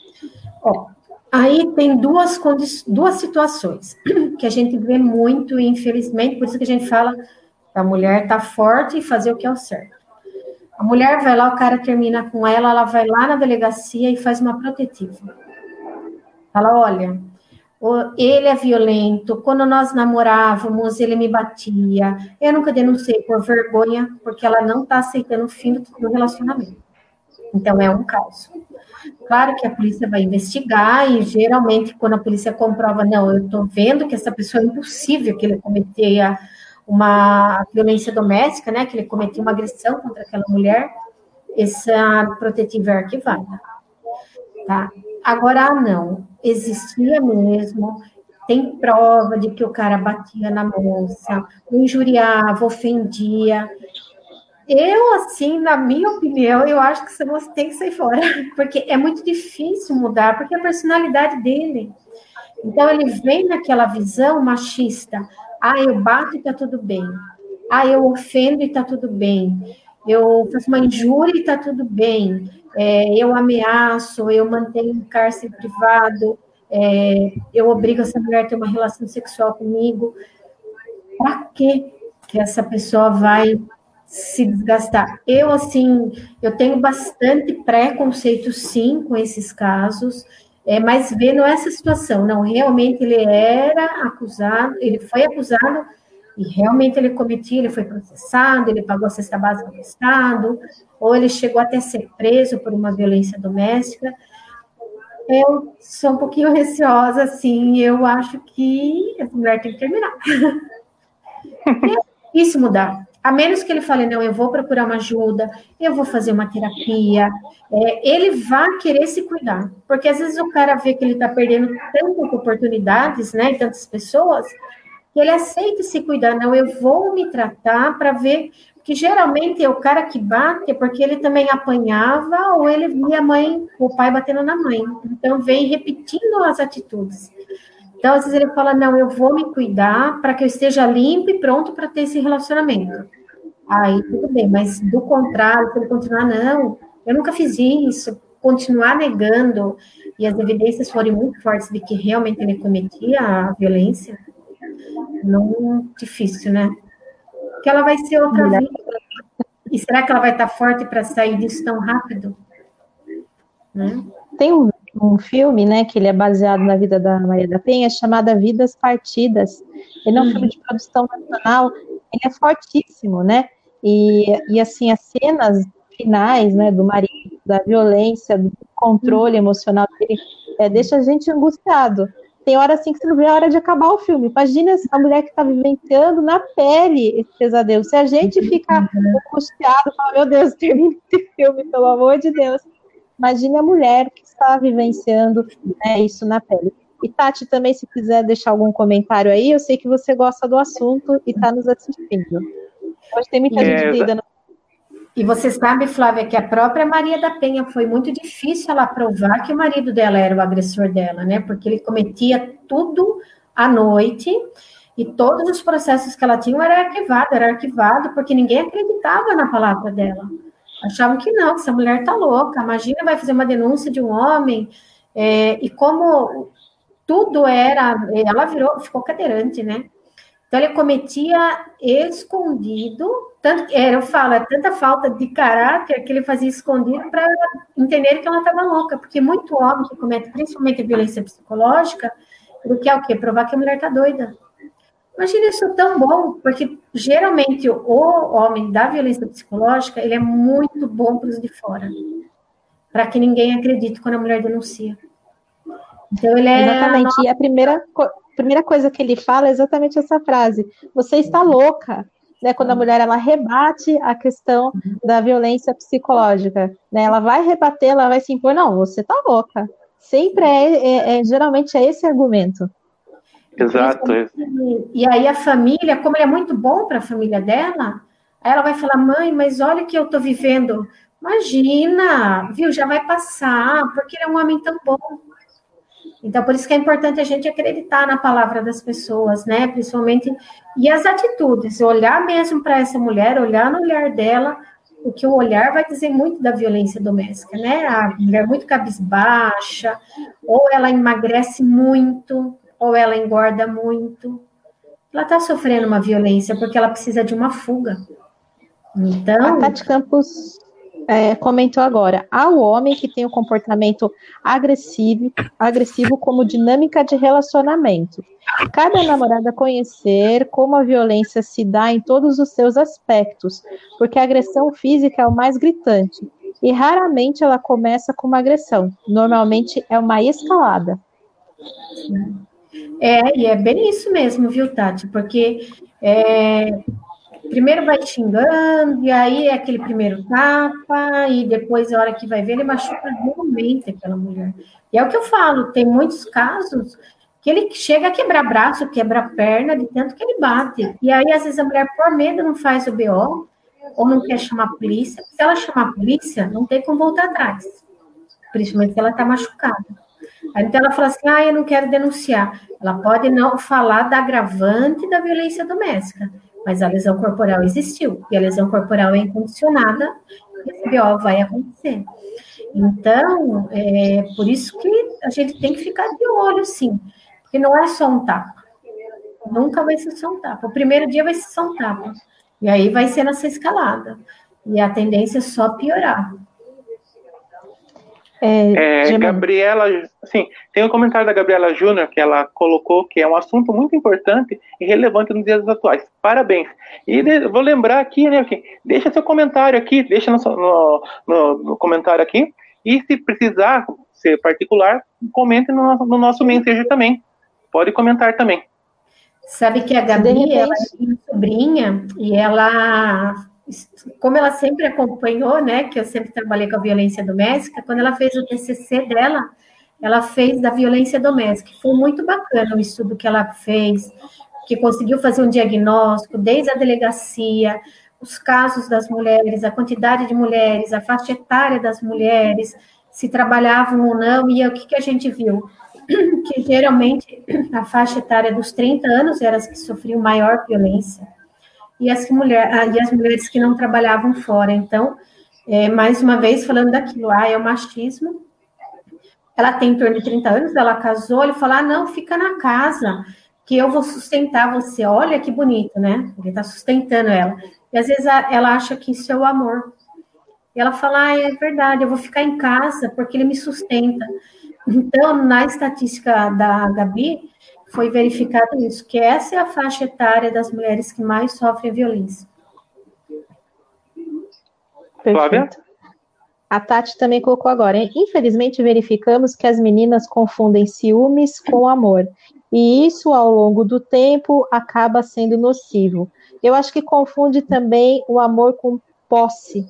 Aí tem duas situações que a gente vê muito, infelizmente, por isso que a gente fala que a mulher está forte e fazer o que é o certo. A mulher vai lá, o cara termina com ela vai lá na delegacia e faz uma protetiva. Fala: olha, ele é violento, quando nós namorávamos, ele me batia, eu nunca denunciei por vergonha, porque ela não está aceitando o fim do relacionamento. Então, é um caso. Claro que a polícia vai investigar, e geralmente, quando a polícia comprova, não, eu estou vendo que essa pessoa é impossível que ele cometia uma violência doméstica, né, que ele cometeu uma agressão contra aquela mulher, essa protetiva é arquivada. Tá? Agora, não, existia mesmo, tem prova de que o cara batia na moça, injuriava, ofendia. Eu, assim, na minha opinião, eu acho que essa moça tem que sair fora, porque é muito difícil mudar, porque é a personalidade dele. Então, ele vem naquela visão machista. Ah, eu bato e tá tudo bem. Ah, eu ofendo e tá tudo bem. Eu faço uma injúria e tá tudo bem. Eu ameaço, eu mantenho um cárcere privado, eu obrigo essa mulher a ter uma relação sexual comigo. Para que essa pessoa vai se desgastar? Eu, assim, eu tenho bastante preconceito, sim, com esses casos, mas vendo essa situação, não, realmente ele era acusado, ele foi acusado, e realmente ele cometia, ele foi processado, ele pagou a cesta básica do Estado, ou ele chegou até a ser preso por uma violência doméstica. Eu sou um pouquinho receosa, assim, eu acho que essa mulher tem que terminar. É difícil mudar. A menos que ele fale, não, eu vou procurar uma ajuda, eu vou fazer uma terapia, ele vai querer se cuidar. Porque às vezes o cara vê que ele está perdendo tantas oportunidades, né, tantas pessoas, que ele aceita se cuidar. Não, eu vou me tratar para ver, que geralmente é o cara que bate, porque ele também apanhava, ou ele via a mãe, o pai batendo na mãe. Então, vem repetindo as atitudes. Então, às vezes ele fala, não, eu vou me cuidar para que eu esteja limpo e pronto para ter esse relacionamento. Aí, tudo bem, mas do contrário, se ele continuar, não, eu nunca fiz isso, continuar negando, e as evidências forem muito fortes de que realmente ele cometia a violência, não, difícil, né? Porque ela vai ser outra vida. E será que ela vai estar forte para sair disso tão rápido? Né? Tem um filme, né, que ele é baseado na vida da Maria da Penha, chamada Vidas Partidas. Ele é um filme de produção nacional, ele é fortíssimo, né? E assim, as cenas finais, né, do marido, da violência, do controle emocional dele, deixa a gente angustiado. Tem hora assim que você não vê a hora de acabar o filme. Imagina a mulher que está vivenciando na pele esse pesadelo. Se a gente ficar angustiado, fala, meu Deus, termina esse filme, pelo amor de Deus. Imagine a mulher que está vivenciando, né, isso na pele. E Tati, também, se quiser deixar algum comentário aí, eu sei que você gosta do assunto e está nos assistindo. Hoje tem muita gente ligando. E você sabe, Flávia, que a própria Maria da Penha foi muito difícil ela provar que o marido dela era o agressor dela, né? Porque ele cometia tudo à noite e todos os processos que ela tinha era arquivado, porque ninguém acreditava na palavra dela. Achavam que não, que essa mulher tá louca. Imagina, vai fazer uma denúncia de um homem. E como tudo era, ela ficou cadeirante, né? Então, ele cometia escondido, eu falo, é tanta falta de caráter que ele fazia escondido para entender que ela estava louca, porque muito homem que comete, principalmente violência psicológica, ele quer o quê? Provar que a mulher está doida. Imagina isso tão bom, porque geralmente o homem da violência psicológica, ele é muito bom para os de fora, para que ninguém acredite quando a mulher denuncia. Então, ele é... Exatamente, e a primeira coisa que ele fala é exatamente essa frase, você está louca, né, quando a mulher ela rebate a questão da violência psicológica, né, ela vai rebater, ela vai se impor, não, você está louca, sempre geralmente é esse argumento. Exato. E aí a família, como ele é muito bom para a família dela, aí ela vai falar, mãe, mas olha o que eu estou vivendo, imagina, viu, já vai passar, porque ele é um homem tão bom. Então, por isso que é importante a gente acreditar na palavra das pessoas, né? Principalmente, e as atitudes, olhar mesmo para essa mulher, olhar no olhar dela, porque o olhar vai dizer muito da violência doméstica, né? A mulher muito cabisbaixa, ou ela emagrece muito, ou ela engorda muito. Ela está sofrendo uma violência porque ela precisa de uma fuga. Então... A Tati Campos comentou agora, há o homem que tem o comportamento agressivo como dinâmica de relacionamento. Cabe à namorada conhecer como a violência se dá em todos os seus aspectos, porque a agressão física é o mais gritante, e raramente ela começa com uma agressão, normalmente é uma escalada. E é bem isso mesmo, viu, Tati? Porque primeiro vai xingando, e aí é aquele primeiro tapa, e depois, a hora que vai ver, ele machuca realmente aquela mulher. E é o que eu falo, tem muitos casos que ele chega a quebrar braço, quebra perna, de tanto que ele bate. E aí, às vezes, a mulher, por medo, não faz o BO, ou não quer chamar a polícia. Se ela chamar a polícia, não tem como voltar atrás, principalmente se ela está machucada. Aí, então ela fala assim, eu não quero denunciar. Ela pode não falar da agravante da violência doméstica, mas a lesão corporal existiu, e a lesão corporal é incondicionada, e esse BO vai acontecer. Então, por isso que a gente tem que ficar de olho, sim, porque não é só um tapa. Nunca vai ser só um tapa. O primeiro dia vai ser só um tapa. E aí vai ser nessa escalada. E a tendência é só piorar. Gabriela, sim, tem um comentário da Gabriela Júnior que ela colocou que é um assunto muito importante e relevante nos dias atuais. Parabéns. E vou lembrar aqui, né, deixa seu comentário aqui, deixa no comentário aqui, e se precisar ser particular, comente no nosso Messenger também. Pode comentar também. Sabe que a Gabi, ela é minha sobrinha, e ela, como ela sempre acompanhou, né, que eu sempre trabalhei com a violência doméstica, quando ela fez o TCC dela, ela fez da violência doméstica. Foi muito bacana o estudo que ela fez, que conseguiu fazer um diagnóstico, desde a delegacia, os casos das mulheres, a quantidade de mulheres, a faixa etária das mulheres, se trabalhavam ou não, e o que a gente viu? Que geralmente a faixa etária dos 30 anos eram as que sofriam maior violência, e as mulheres que não trabalhavam fora. Então, mais uma vez, falando daquilo, é o machismo. Ela tem em torno de 30 anos, ela casou, ele falou, não, fica na casa, que eu vou sustentar você. Olha que bonito, né? Ele está sustentando ela. E às vezes ela acha que isso é o amor. E ela fala, é verdade, eu vou ficar em casa porque ele me sustenta. Então, na estatística da Gabi, foi verificado isso, que essa é a faixa etária das mulheres que mais sofrem violência. Flávia? A Tati também colocou agora, hein? Infelizmente, verificamos que as meninas confundem ciúmes com amor, e isso, ao longo do tempo, acaba sendo nocivo. Eu acho que confunde também o amor com posse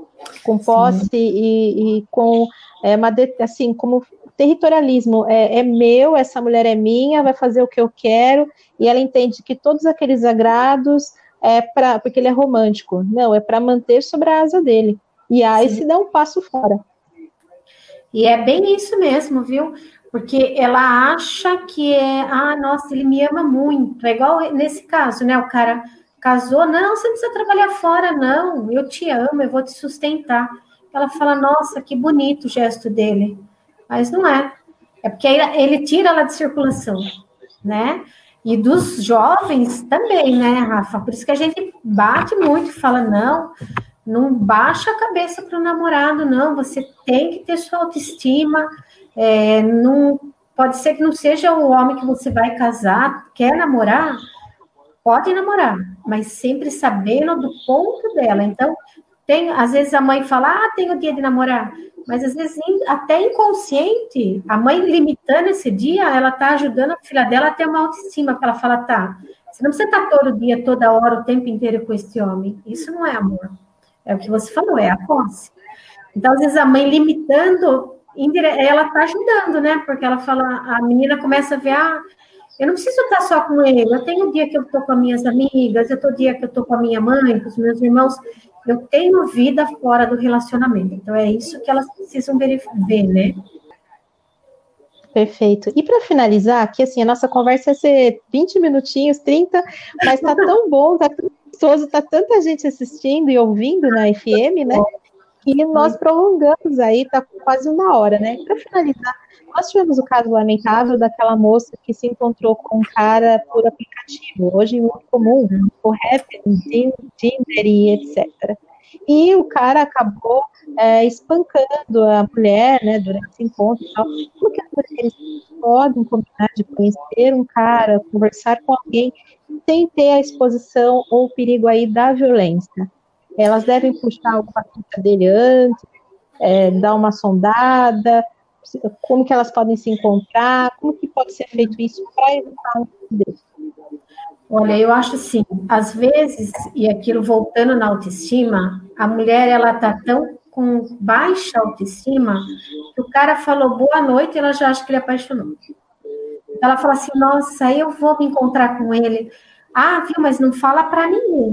e com assim, como territorialismo, é meu, essa mulher é minha, vai fazer o que eu quero, e ela entende que todos aqueles agrados porque ele é romântico. Não, é para manter sobre a asa dele. E aí se dá um passo fora. E é bem isso mesmo, viu? Porque ela acha que nossa, ele me ama muito. É igual nesse caso, né? O cara casou, não, você não precisa trabalhar fora, não. Eu te amo, eu vou te sustentar. Ela fala, nossa, que bonito o gesto dele. Mas não é. É porque ele tira ela de circulação, né? E dos jovens também, né, Rafa? Por isso que a gente bate muito e fala, não baixa a cabeça para o namorado, não. Você tem que ter sua autoestima. Não, pode ser que não seja o homem que você vai casar, quer namorar, pode namorar, mas sempre sabendo do ponto dela. Então, às vezes a mãe fala, tem o dia de namorar, mas às vezes até inconsciente, a mãe limitando esse dia, ela está ajudando a filha dela a ter uma autoestima, porque ela fala, você não precisa estar todo dia, toda hora, o tempo inteiro com esse homem. Isso não é amor. É o que você falou, é a posse. Então, às vezes a mãe limitando, ela está ajudando, né? Porque ela fala, a menina começa a ver, eu não preciso estar só com ele, eu tenho o dia que eu estou com as minhas amigas, eu tenho o dia que eu estou com a minha mãe, com os meus irmãos, eu tenho vida fora do relacionamento. Então, é isso que elas precisam ver, né? Perfeito. E para finalizar, que assim, a nossa conversa ia ser 20 minutinhos, 30, mas tá tão bom, tá tão gostoso, tá tanta gente assistindo e ouvindo na FM, né? Que nós prolongamos aí, tá quase 1 hora, né? Para finalizar, nós tivemos o caso lamentável daquela moça que se encontrou com um cara por aplicativo, hoje muito comum, o Happn, Tinder e etc. E o cara acabou espancando a mulher, né, durante esse encontro e tal. Como que as mulheres podem combinar de conhecer um cara, conversar com alguém, sem ter a exposição ou o perigo aí da violência? Elas devem puxar alguma coisa dele antes, dar uma sondada, como que elas podem se encontrar, como que pode ser feito isso para evitar um desse? Olha, eu acho assim, às vezes, e aquilo voltando na autoestima, a mulher, ela tá tão com baixa autoestima, que o cara falou boa noite, ela já acha que ele apaixonou. Ela fala assim, nossa, eu vou me encontrar com ele. Viu, mas não fala para ninguém.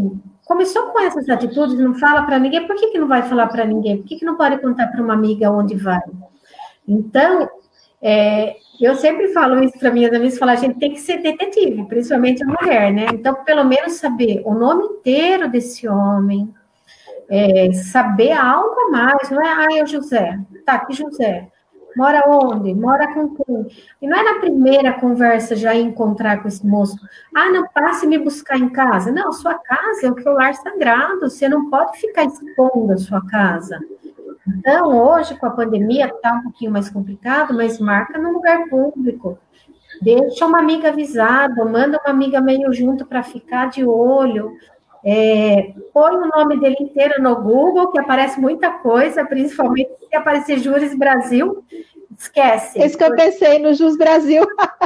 começou com essas atitudes, não fala para ninguém, por que não vai falar para ninguém? Por que não pode contar para uma amiga onde vai? Então, eu sempre falo isso para minhas amigas, a gente tem que ser detetive, principalmente a mulher, né? Então, pelo menos saber o nome inteiro desse homem, saber algo a mais, não é, é o José, tá, que José? Mora onde? Mora com quem? E não é na primeira conversa já encontrar com esse moço. Não, passe me buscar em casa. Não, sua casa é o teu lar sagrado. Você não pode ficar expondo a sua casa. Então, hoje, com a pandemia, está um pouquinho mais complicado, mas marca no lugar público. Deixa uma amiga avisada, manda uma amiga meio junto para ficar de olho. Põe o nome dele inteiro no Google, que aparece muita coisa, principalmente se aparecer Júris Brasil, esquece. Isso que eu pensei no Jus Brasil.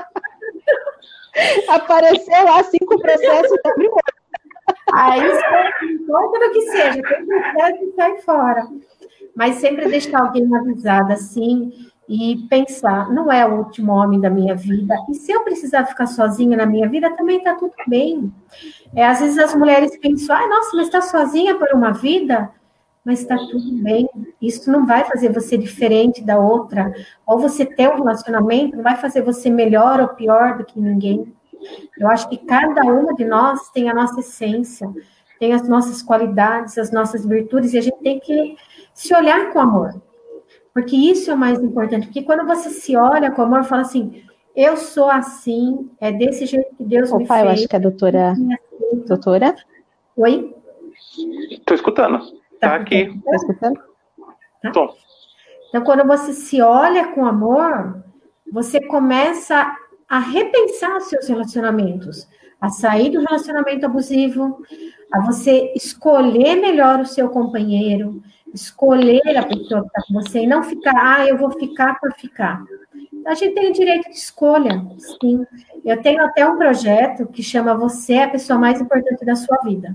Apareceu lá 5 processos da primeira. Aí, importa do que seja, tem processo e sai fora. Mas sempre deixar alguém avisado assim e pensar, não é o último homem da minha vida, e se eu precisar ficar sozinha na minha vida, também está tudo bem. Às vezes as mulheres pensam, nossa, mas está sozinha por uma vida? Mas está tudo bem, isso não vai fazer você diferente da outra, ou você ter um relacionamento não vai fazer você melhor ou pior do que ninguém. Eu acho que cada uma de nós tem a nossa essência, tem as nossas qualidades, as nossas virtudes, e a gente tem que se olhar com amor. Porque isso é o mais importante. Porque quando você se olha com amor, fala assim, eu sou assim, é desse jeito que Deus me fez. Eu acho que a doutora... Doutora? Oi? Estou escutando. Tá aqui. Está escutando? Tá? Então, quando você se olha com amor, você começa a repensar os seus relacionamentos, a sair do relacionamento abusivo, a você escolher melhor o seu companheiro, escolher a pessoa que está com você e não ficar, eu vou ficar por ficar. A gente tem o direito de escolha, sim. Eu tenho até um projeto que chama Você é a Pessoa Mais Importante da Sua Vida.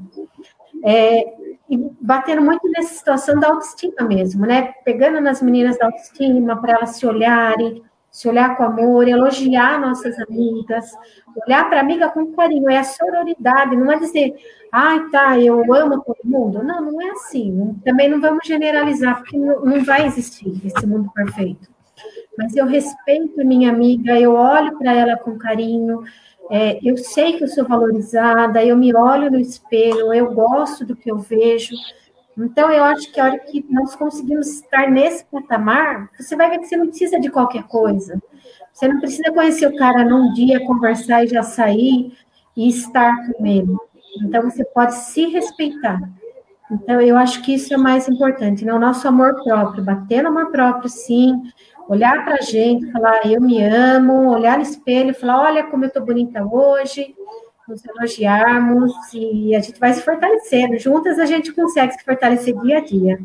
E batendo muito nessa situação da autoestima mesmo, né? Pegando nas meninas da autoestima para elas se olharem, se olhar com amor, elogiar nossas amigas, olhar para a amiga com carinho, é a sororidade, não é dizer, eu amo todo mundo. Não, não é assim. Também não vamos generalizar, porque não vai existir esse mundo perfeito. Mas eu respeito minha amiga, eu olho para ela com carinho, eu sei que eu sou valorizada, eu me olho no espelho, eu gosto do que eu vejo. Então, eu acho que a hora que nós conseguimos estar nesse patamar, você vai ver que você não precisa de qualquer coisa. Você não precisa conhecer o cara num dia, conversar e já sair e estar com ele. Então, você pode se respeitar. Então, eu acho que isso é o mais importante, né? O nosso amor próprio, bater no amor próprio, sim, olhar para a gente, falar, eu me amo, olhar no espelho e falar, olha como eu estou bonita hoje, nos elogiarmos e a gente vai se fortalecendo. Juntas a gente consegue se fortalecer dia a dia.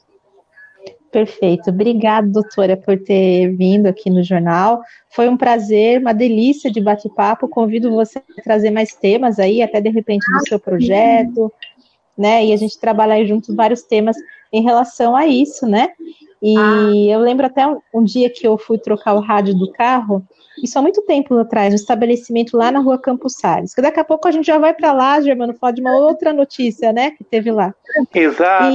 Perfeito. Obrigada, doutora, por ter vindo aqui no jornal. Foi um prazer, uma delícia de bate-papo. Convido você a trazer mais temas aí, até de repente do seu projeto, né? E a gente trabalhar juntos vários temas em relação a isso, né? E eu lembro até um dia que eu fui trocar o rádio do carro, isso há muito tempo atrás, no estabelecimento lá na rua Campos Salles, que daqui a pouco a gente já vai para lá, Germano, falar de uma outra notícia, né, que teve lá. Exato.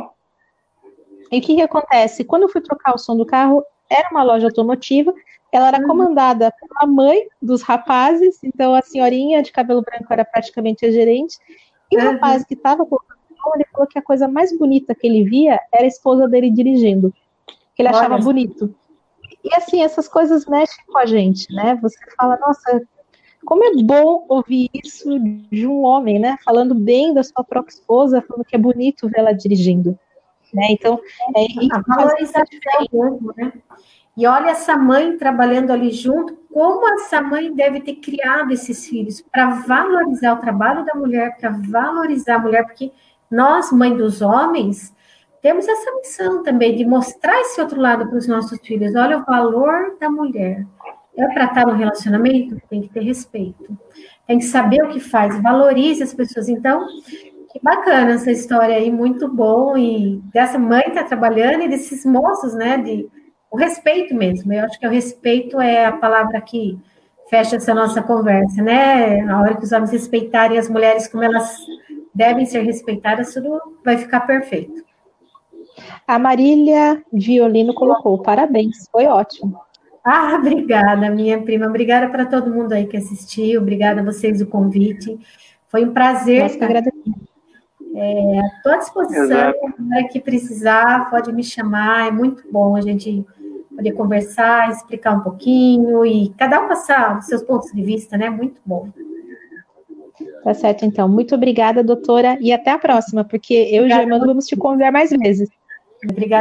E o que acontece? Quando eu fui trocar o som do carro, era uma loja automotiva, ela era comandada pela mãe dos rapazes, então a senhorinha de cabelo branco era praticamente a gerente, e o rapaz que estava colocando o som, ele falou que a coisa mais bonita que ele via era a esposa dele dirigindo, que ele achava bonito. E assim, essas coisas mexem com a gente, né? Você fala, nossa, como é bom ouvir isso de um homem, né? Falando bem da sua própria esposa, falando que é bonito ver ela dirigindo, né? Então, a valorização mesmo, né? E olha essa mãe trabalhando ali junto, como essa mãe deve ter criado esses filhos para valorizar o trabalho da mulher, para valorizar a mulher, porque nós, mãe dos homens, temos essa missão também de mostrar esse outro lado para os nossos filhos. Olha o valor da mulher. É para estar no relacionamento? Tem que ter respeito. Tem que saber o que faz. Valorize as pessoas. Então, que bacana essa história aí, muito bom. E dessa mãe que está trabalhando e desses moços, né? O respeito mesmo. Eu acho que o respeito é a palavra que fecha essa nossa conversa, né? A hora que os homens respeitarem as mulheres como elas devem ser respeitadas, tudo vai ficar perfeito. A Marília Violino colocou, parabéns, foi ótimo. Ah, obrigada, minha prima. Obrigada para todo mundo aí que assistiu. Obrigada a vocês do convite. Foi um prazer. Nós que agradecemos. Estou à disposição. Na hora que precisar, pode me chamar. É muito bom a gente poder conversar, explicar um pouquinho e cada um passar os seus pontos de vista, né? Muito bom. Tá certo, então. Muito obrigada, doutora, e até a próxima, porque eu e o Germano vamos te convidar mais vezes. Obrigada.